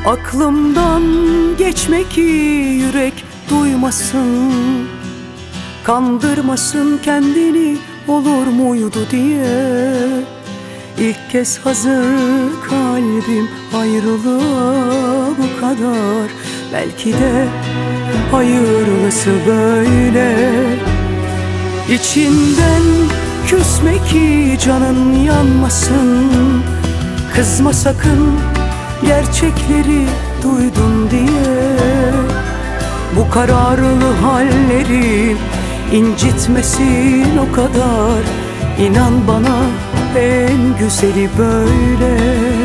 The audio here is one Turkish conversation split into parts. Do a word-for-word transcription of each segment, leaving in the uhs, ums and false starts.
Aklımdan geçme ki yürek duymasın, kandırmasın kendini olur muydu diye. İlk kez hazır kalbim ayrılığa bu kadar. Belki de hayırlısı böyle. İçinden küsme ki canın yanmasın, kızma sakın gerçekleri duydun diye. Bu kararlı hallerim incitmesin o kadar. İnan bana en güzeli böyle.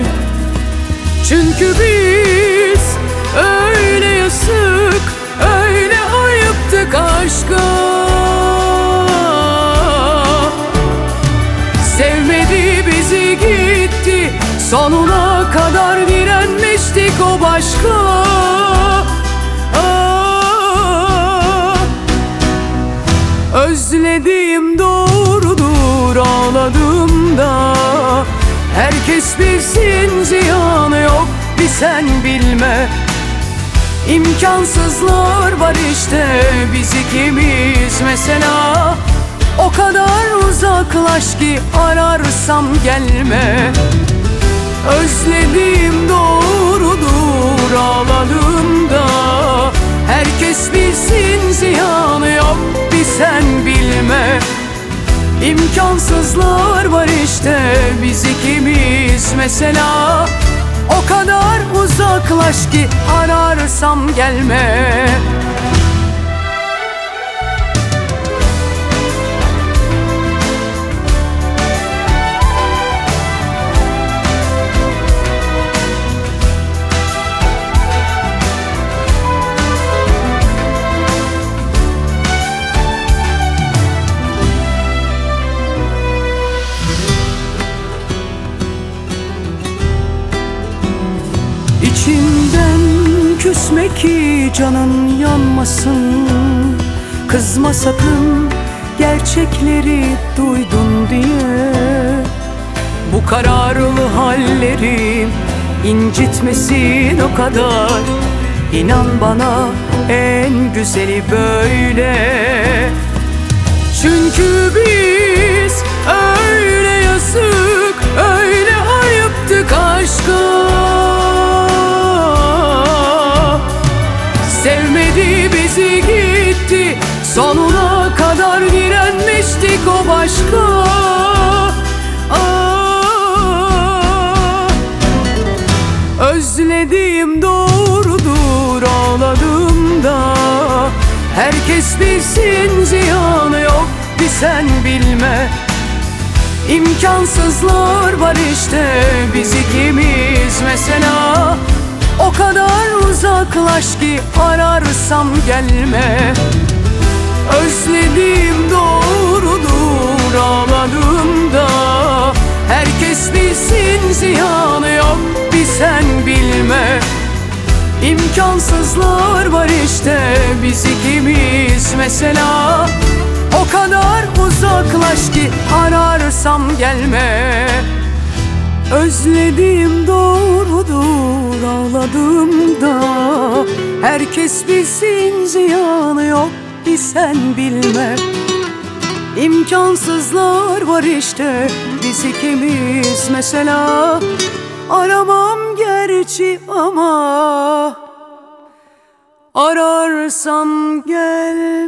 Çünkü biz öyle yazık, öyle ayıptık aşka. Sevmedi bizi gitti, sonuna kadar direnmiştik o başka. Ah, özlediğim doğrudur, ağladım da. Herkes bilsin ziyanı yok, bir sen bilme. İmkansızlar var işte biz ikimiz mesela. O kadar uzaklaş ki ararsam gelme. Özlediğim doğrudur, ağladım da. Herkes bilsin ziyanı yok, bir sen bilme. İmkansızlar var işte biz ikimiz mesela. O kadar uzaklaş ki ararsam gelme. İçinden küsme ki canın yanmasın, kızma sakın gerçekleri duydun diye. Bu kararlı hallerim incitmesin o kadar. İnan bana en güzeli böyle. Çünkü biz öyle yazık, öyle ayıptık aşka. Sevmedi bizi gitti, sonuna kadar direnmiştik o başka. Ah, özlediğim doğrudur, ağladım da. Herkes bilsin ziyanı yok, bir sen bilme. İmkansızlar var işte biz ikimiz mesela. O kadar uzaklaş ki ararsam gelme. Özlediğim doğrudur, ağladım da. Herkes bilsin ziyanı yok, bir sen bilme. İmkansızlar var işte biz ikimiz mesela. O kadar uzaklaş ki ararsam gelme. Özlediğim doğrudur, ağladım da. Herkes bilsin ziyanı yok, bir sen bilme. İmkansızlar var işte biz ikimiz mesela. Aramam gerçi ama ararsam gel.